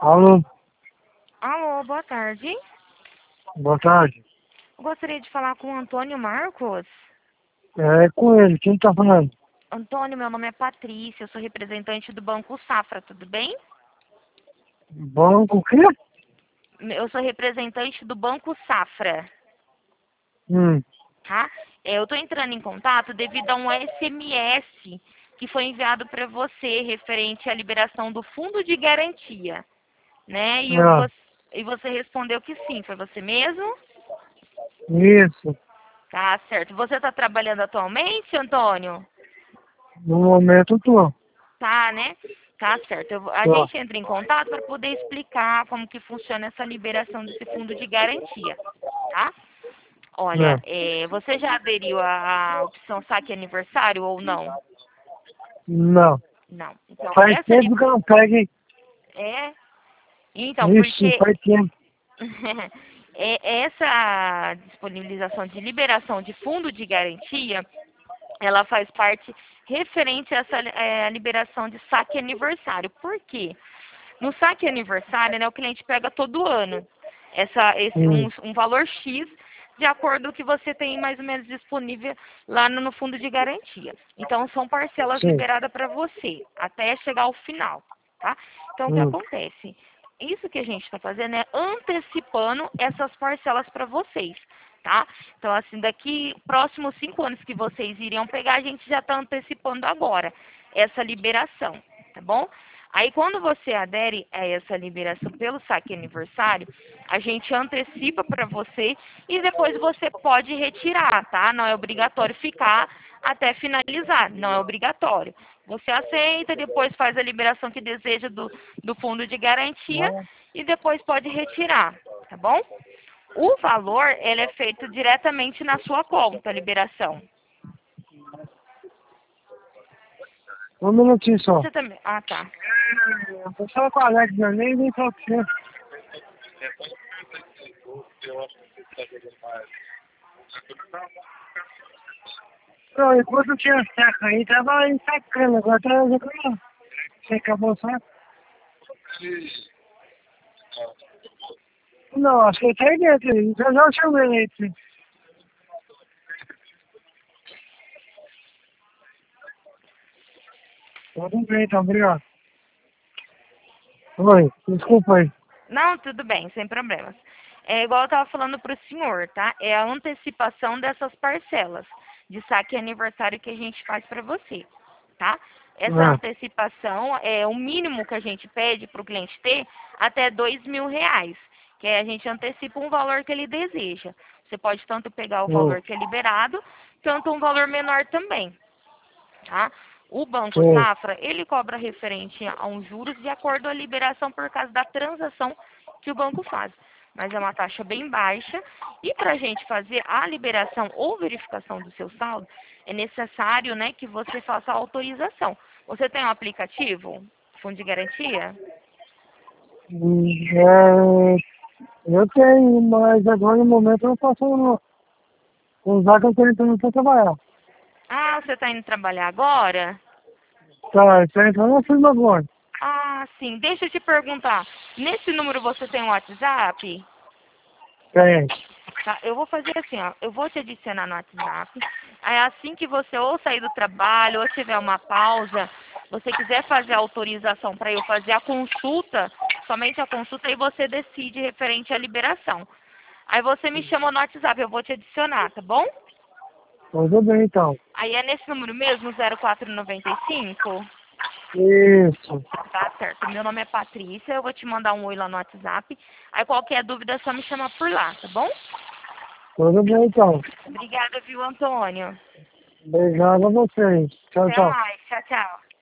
Alô, Alô, boa tarde. boa tarde. Gostaria de falar com o Antônio Marcos. É com ele, quem tá falando? Antônio, meu nome é Patrícia, eu sou representante do Banco Safra, tudo bem? Banco o quê? Eu sou representante do Banco Safra, Hum, tá? Eu estou entrando em contato devido a um SMS que foi enviado para você referente à liberação do fundo de garantia, né? ah, E você respondeu que sim, foi você mesmo? isso. Tá certo. Você está trabalhando atualmente, Antônio? No momento tô. Tá, né? Tá certo. A Tô. gente entra em contato para poder explicar como que funciona essa liberação desse fundo de garantia, tá? Olha, É. você já aderiu à opção saque aniversário ou não? Não. Não. Então, Faz tempo que eu não pego, hein? é, então, Ixi, porque faz tempo. essa disponibilização de liberação de fundo de garantia, ela faz parte referente a essa liberação de saque aniversário. Por quê? No saque aniversário, né, o cliente pega todo ano Hum, um valor X de acordo com o que você tem mais ou menos disponível lá no fundo de garantia. Então, são parcelas sim. liberadas para você até chegar ao final, tá? Então, o que Hum, acontece? Isso que a gente está fazendo é antecipando essas parcelas para vocês, tá? Então, assim, daqui próximos 5 anos que vocês iriam pegar, a gente já está antecipando agora essa liberação, tá bom? Aí, quando você adere a essa liberação pelo saque aniversário, a gente antecipa para você e depois você pode retirar, tá? Não é obrigatório ficar até finalizar, não é obrigatório. Você aceita, depois faz a liberação que deseja do fundo de garantia e depois pode retirar, tá bom? O valor, ele é feito diretamente na sua conta, a liberação. um minutinho só. Você também... Ah, tá. Eu tô só com a Alex, eu nem tô com você. Não, enquanto tinha saco aí, tava sacando, agora tá jogando. Você acabou o saco? Não, acho que ele tá aí dentro aí. Já já eu chamei ele. Tudo bem, então, obrigado. Oi, desculpa aí. Não, tudo bem, sem problemas. É igual eu estava falando para o senhor, tá? É a antecipação dessas parcelas de saque aniversário que a gente faz para você, tá? Essa Ah, antecipação é o mínimo que a gente pede para o cliente ter até R$ 2.000, que é a gente antecipa um valor que ele deseja. Você pode tanto pegar o hum, valor que é liberado, tanto um valor menor também, tá? O Banco sim. Safra, ele cobra referente a uns juros de acordo com a liberação por causa da transação que o banco faz. Mas é uma taxa bem baixa. E para a gente fazer a liberação ou verificação do seu saldo, é necessário, né, que você faça a autorização. Você tem um aplicativo, fundo de garantia? É, eu tenho, mas agora no momento eu não posso usar que eu tô entrando pra trabalhar. Ah, você está indo trabalhar agora? Tá, tá entrando na firma agora. Ah, sim. Deixa eu te perguntar. Nesse número você tem um WhatsApp? Tem. Tá, eu vou fazer assim, ó. Eu vou te adicionar no WhatsApp. Aí assim que você ou sair do trabalho ou tiver uma pausa, você quiser fazer a autorização para eu fazer a consulta, somente a consulta, aí você decide referente à liberação. Aí você me chama no WhatsApp, eu vou te adicionar, tá bom? Tudo bem então. Aí é nesse número mesmo, 0495? Isso. Tá certo. Meu nome é Patrícia, eu vou te mandar um oi lá no WhatsApp. Aí qualquer dúvida é só me chamar por lá, tá bom? Tudo bem então. Obrigada, viu, Antônio? Obrigado a vocês. Tchau, Até tchau. mais. Tchau, tchau.